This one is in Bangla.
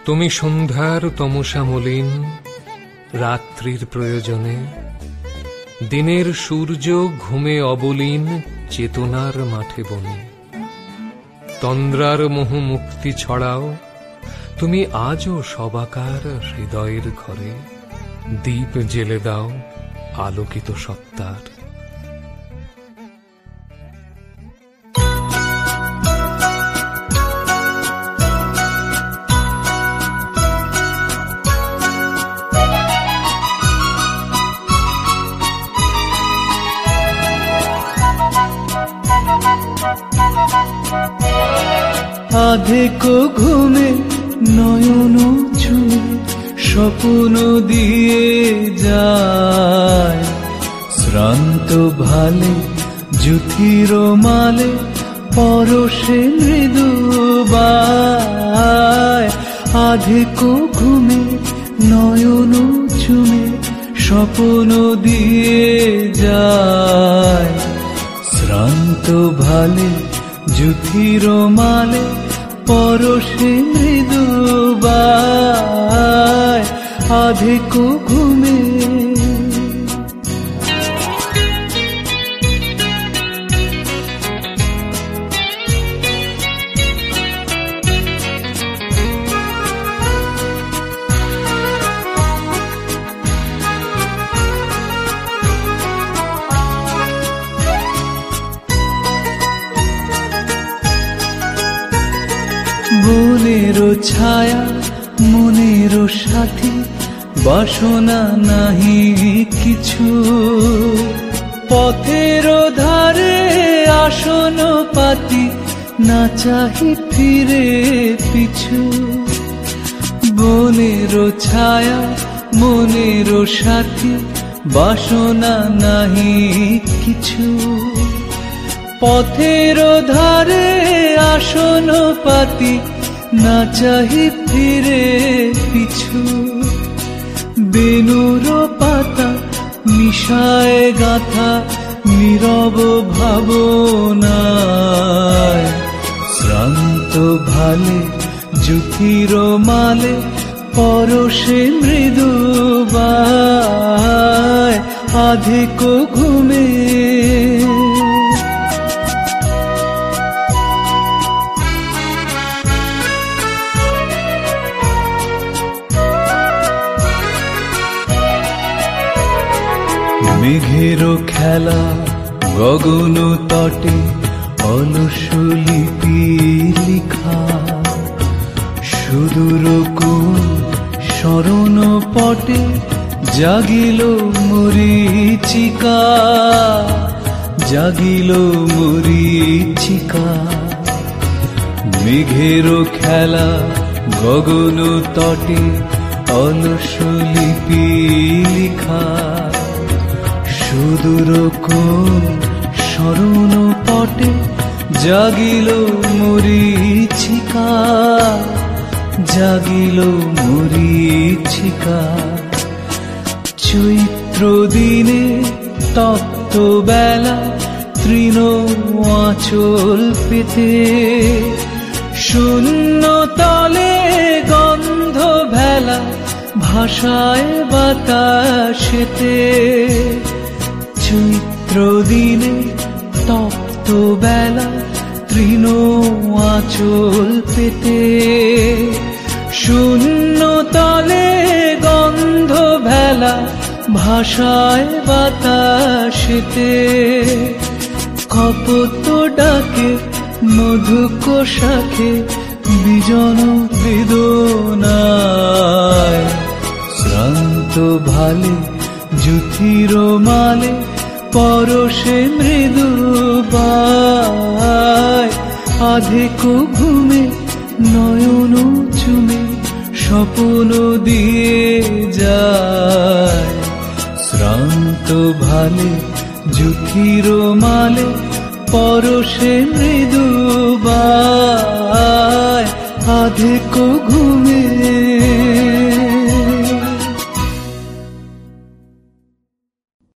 তুমি সন্ধ্যার তমসা মলিন, রাত্রির প্রয়োজনে দিনের সূর্য ঘুমে অবলীন, চেতনার মাঠে বনে তন্দ্রার মোহ মুক্তি ছড়াও। তুমি আজও সবাকার হৃদয়ের ঘরে দীপ জেলে দাও আলোকিত সত্তার। আধেকো ঘুমে নয়ন চুমে স্বপ্ন দিয়ে যায়, শ্রান্ত ভালে জুথির মালে পরশে মৃদু বায়। আধেকো ঘুমে নয়ন চুমে স্বপ্ন দিয়ে যায়, শ্রান্ত ভালে জুথির মালে পরশে মৃদু বায়। আধেকো ঘুমে বনেরও ছায়া মনেরও সাথী, বাসনা নাহি কিছু। পথের ধারে আসন পাতি, না চাহি ফিরে পিছু। বনেরও ছায়া মনেরও সাথী, বাসনা নাহি কিছু। পথের ধারে আসন পাতি, না চাহি ফিরে পিছু। বেনুর পাতা মিশায় গাথা নীরব ভাবনায়, শ্রান্ত ভালে জুথির মালে পরশে মৃদু বায়। আধেকো ঘুমে মেঘেরও খেলা গগন তটে, অলস লিপি লিখা। সুদূর কোন স্মরণ পটে জাগিল মরীচিকা, জাগিল মরীচিকা। মেঘেরও খেলা গগন তটে, অলস লিপি লিখা। সুদূর কোন স্মরণ পটে জাগিল মরীচিকা, জাগিল মরীচিকা। চৈত্র দিনে তপ্ত বেলা, তৃণ আঁচল পেতে শূন্য তলে গন্ধ ভেলা, ভাষায় বাতাসেতে। চৈত্র দিনে তপ্ত বেলা, তৃণ আঁচল পেতে শূন্য তলে গন্ধ ভেলা, ভাষায় বাতাসেতে। কপোত ডাকে মধুক শাখে বিজন বেদনায়, শ্রান্ত ভালে জুথির মালে পরশে মৃদু বায়। আধেকো ঘুমে নয়ন চুমে স্বপ্ন দিয়ে যায়, শ্রান্ত ভালে জুথির মালে পরশে মৃদু বায়। আধেকো ঘুমে